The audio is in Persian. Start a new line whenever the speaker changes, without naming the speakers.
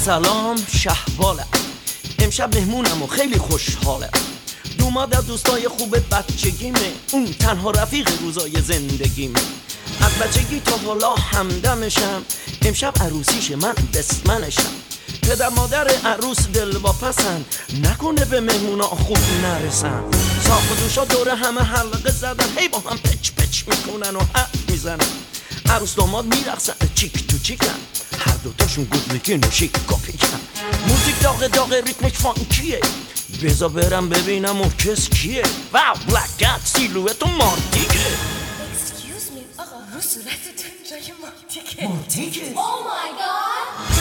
سلام شهبالم، امشب مهمونم و خیلی خوشحالم. دوماد از دوستای خوب بچگیمه، اون تنها رفیق روزای زندگیمه. از بچگی تا حالا همدمشم، امشب عروسیشه من بسمنشم. پدر مادر عروس دل واپسن، نکنه به مهمونا خوب نرسن. صاف و دوشا دور همه حلقه زدن، هی با هم پچ پچ میکنن و حرف میزنن. عروس داماد میرقصن چیک تو چیکن، هر دوتاشون گود میگن و شیک و پیکن. موزیک داغ داغ ریتمش فانکیه، بذار برم ببینم اون کس کیه. واو بلک کت سیلویت و مارتیکه.
Excuse me آقا، رو صورتتون جای مارتیکه.
مارتیکه؟
Oh my god.